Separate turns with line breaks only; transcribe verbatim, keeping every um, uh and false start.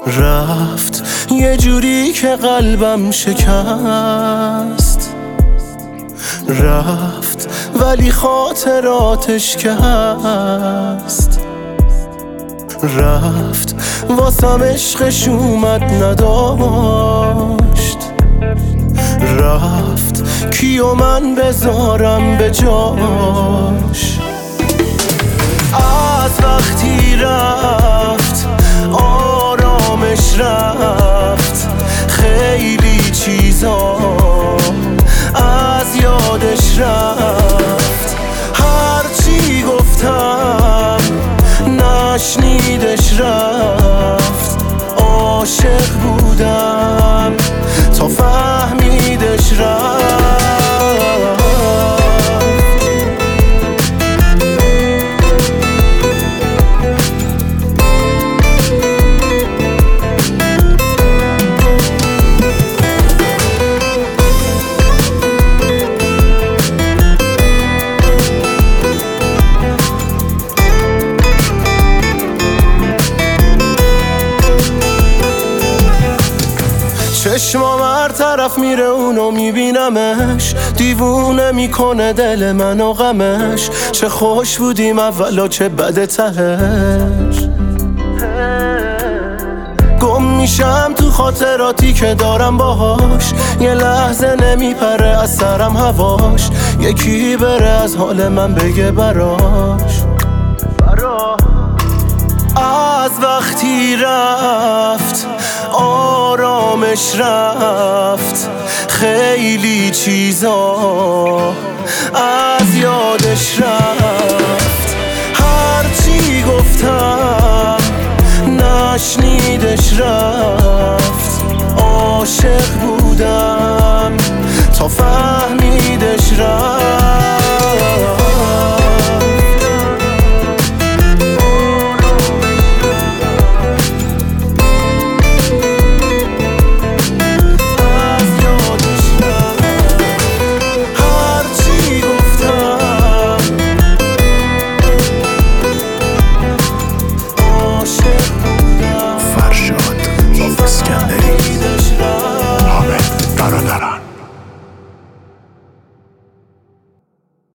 رفت یه جوری که قلبم شکست، رفت ولی خاطراتش که هست. رفت واسم عشقش اومد نداشت، رفت کیو من بذارم به جاش. از وقتی رفت آرامش رفت، خیلی چیزا از یادش رفت. هرچی گفتم نشنیدش رفت، عاشق بودم تا فهمیدش رفت. چشمام هر طرف میره اونو میبینمش، دیوونه میکنه دل منو غمش. چه خوش بودیم اولا چه بده تهش، گم میشم تو خاطراتی که دارم باهاش. یه لحظه نمیپره از سرم هواش، یکی بره از حال من بگه براش. از وقتی رفت آرامش رفت، خیلی چیزا از یادش رفت.